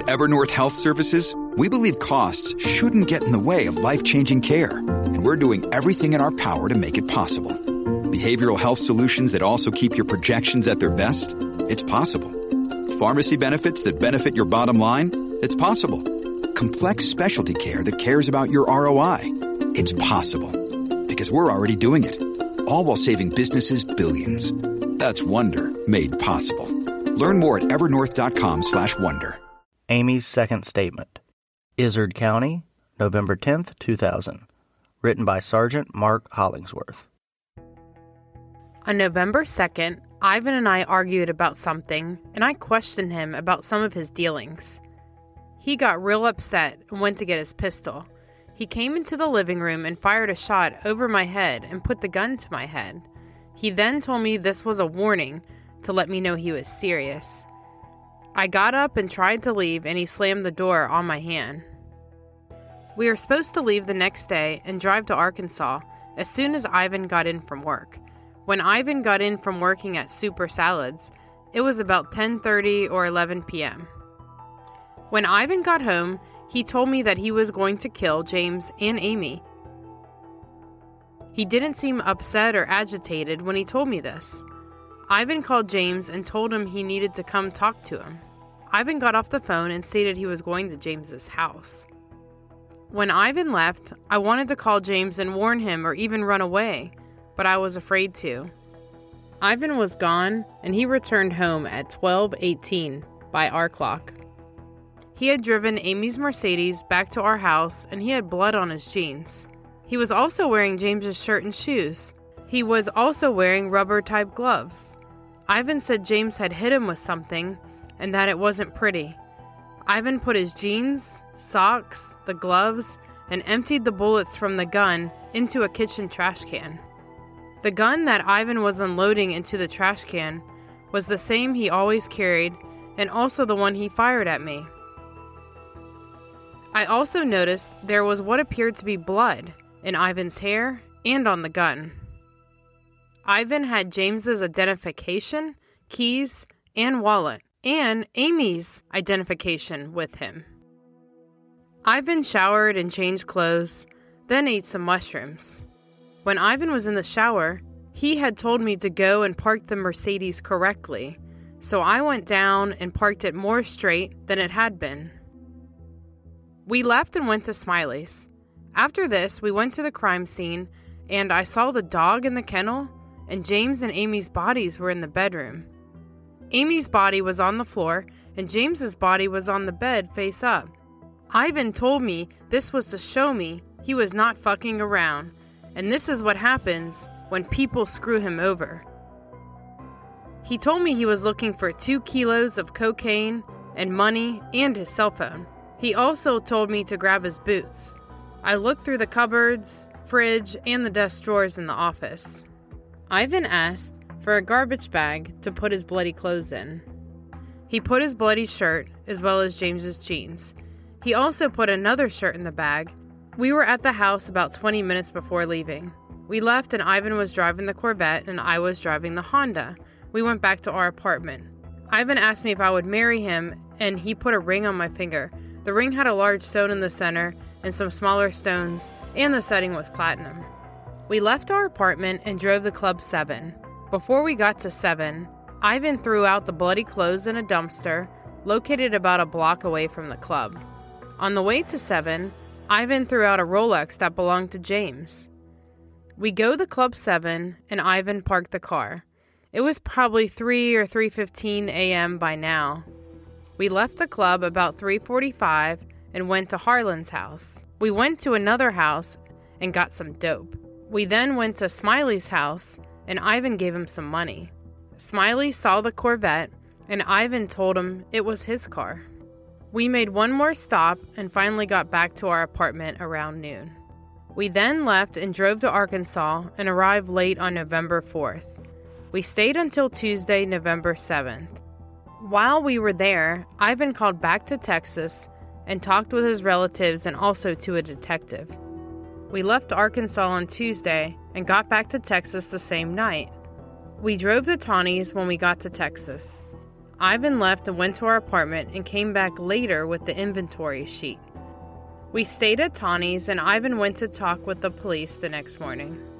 At Evernorth Health Services, we believe costs shouldn't get in the way of life-changing care, and we're doing everything in our power to make it possible. Behavioral health solutions that also keep your projections at their best? It's possible. Pharmacy benefits that benefit your bottom line? It's possible. Complex specialty care that cares about your ROI? It's possible. Because we're already doing it. All while saving businesses billions. That's Wonder made possible. Learn more at evernorth.com/wonder. Amy's second statement. Izard County, November 10th, 2000. Written by Sergeant Mark Hollingsworth. On November 2nd, Ivan and I argued about something, and I questioned him about some of his dealings. He got real upset and went to get his pistol. He came into the living room and fired a shot over my head and put the gun to my head. He then told me this was a warning to let me know he was serious. I got up and tried to leave, and he slammed the door on my hand. We were supposed to leave the next day and drive to Arkansas as soon as Ivan got in from work. When Ivan got in from working at Super Salads, it was about 10:30 or 11 p.m. When Ivan got home, he told me that he was going to kill James and Amy. He didn't seem upset or agitated when he told me this. Ivan called James and told him he needed to come talk to him. Ivan got off the phone and stated he was going to James's house. When Ivan left, I wanted to call James and warn him or even run away, but I was afraid to. Ivan was gone, and he returned home at 12:18 by our clock. He had driven Amy's Mercedes back to our house, and he had blood on his jeans. He was also wearing James's shirt and shoes. He was also wearing rubber-type gloves. Ivan said James had hit him with something, and that it wasn't pretty. Ivan put his jeans, socks, the gloves, and emptied the bullets from the gun into a kitchen trash can. The gun that Ivan was unloading into the trash can was the same he always carried, and also the one he fired at me. I also noticed there was what appeared to be blood in Ivan's hair and on the gun. Ivan had James's identification, keys, and wallet, and Amy's identification with him. Ivan showered and changed clothes, then ate some mushrooms. When Ivan was in the shower, he had told me to go and park the Mercedes correctly, so I went down and parked it more straight than it had been. We left and went to Smiley's. After this, we went to the crime scene, and I saw the dog in the kennel, and James and Amy's bodies were in the bedroom. Amy's body was on the floor, and James's body was on the bed face up. Ivan told me this was to show me he was not fucking around, and this is what happens when people screw him over. He told me he was looking for 2 kilos of cocaine and money and his cell phone. He also told me to grab his boots. I looked through the cupboards, fridge, and the desk drawers in the office. Ivan asked for a garbage bag to put his bloody clothes in. He put his bloody shirt as well as James's jeans. He also put another shirt in the bag. We were at the house about 20 minutes before leaving. We left and Ivan was driving the Corvette and I was driving the Honda. We went back to our apartment. Ivan asked me if I would marry him, and he put a ring on my finger. The ring had a large stone in the center and some smaller stones, and the setting was platinum. We left our apartment and drove to Club 7. Before we got to 7, Ivan threw out the bloody clothes in a dumpster located about a block away from the club. On the way to 7, Ivan threw out a Rolex that belonged to James. We go to Club 7, and Ivan parked the car. It was probably 3 or 3:15 a.m. by now. We left the club about 3:45 and went to Harlan's house. We went to another house and got some dope. We then went to Smiley's house, and Ivan gave him some money. Smiley saw the Corvette, and Ivan told him it was his car. We made one more stop and finally got back to our apartment around noon. We then left and drove to Arkansas and arrived late on November 4th. We stayed until Tuesday, November 7th. While we were there, Ivan called back to Texas and talked with his relatives and also to a detective. We left Arkansas on Tuesday and got back to Texas the same night. We drove to Tawny's when we got to Texas. Ivan left and went to our apartment and came back later with the inventory sheet. We stayed at Tawny's and Ivan went to talk with the police the next morning.